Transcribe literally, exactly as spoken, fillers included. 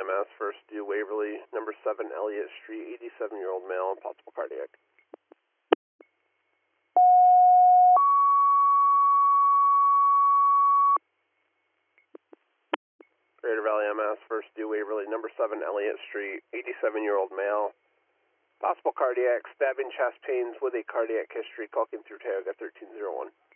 M S, first due Waverly, number seven Elliott Street, eighty-seven-year-old male, possible cardiac. Greater Valley M S, first due Waverly, number seven Elliott Street, eighty-seven-year-old male, possible cardiac, stabbing chest pains with a cardiac history, talking through Tioga thirteen oh one.